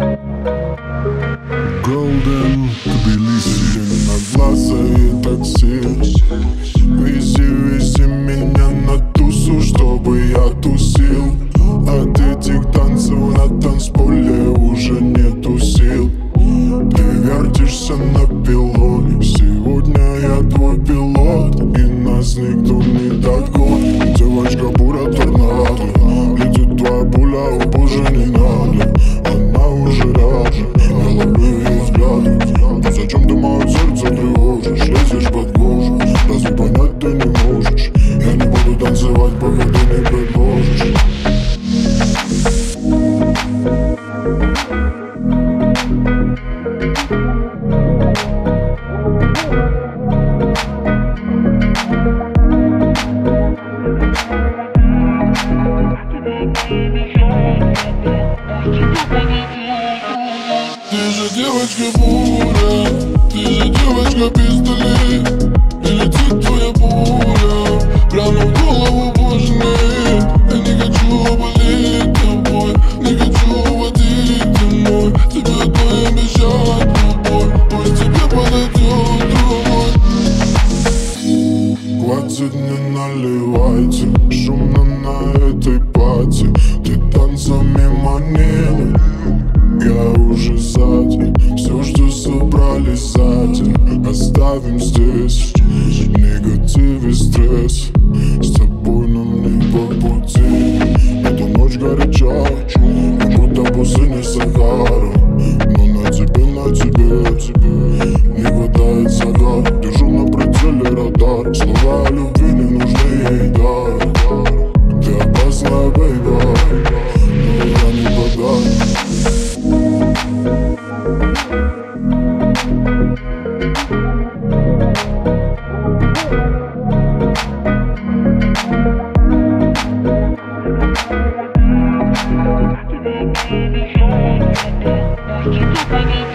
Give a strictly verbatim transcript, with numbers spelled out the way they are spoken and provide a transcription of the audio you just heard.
Golden Тбилиси, одноглазое такси. Вези, вези меня на тусу, чтобы я тусил. От этих танцев на танцполе уже нету сил. Ты вертишься на пилоне, сегодня я твой пилот, и нас никто не догонит. Девочка буря торнадо, летит твоя пуля, о боже, не надо. Она уже рядом, я ловлю ее взгляды. Зачем ты мое сердце тревожишь, лезешь под кожу? Разве понять ты не можешь? Я не буду танцевать, пока ты не предложишь. Ты же девочка буря, ты же девочка пистолет. И летит твоя пуля прямо в голову, больше нет. Я не хочу болеть тобой, не хочу водить домой. Тебе одной обещать любовь, пусть тебе подойдет другой. Хватит, не наливайте, шумно на этой пати. Ты танцами манила, я уже сзади. Все, что собрали сзади, оставим здесь. Негатив и стресс, с тобой нам не по пути. Эта ночь горяча, как будто пустыня Сахара. Но на тебе, на тебе не хватает загар. Держу на прицеле радар, слова любви не нужны ей дар. Ты опасная, бейба, но я не подарок. Keep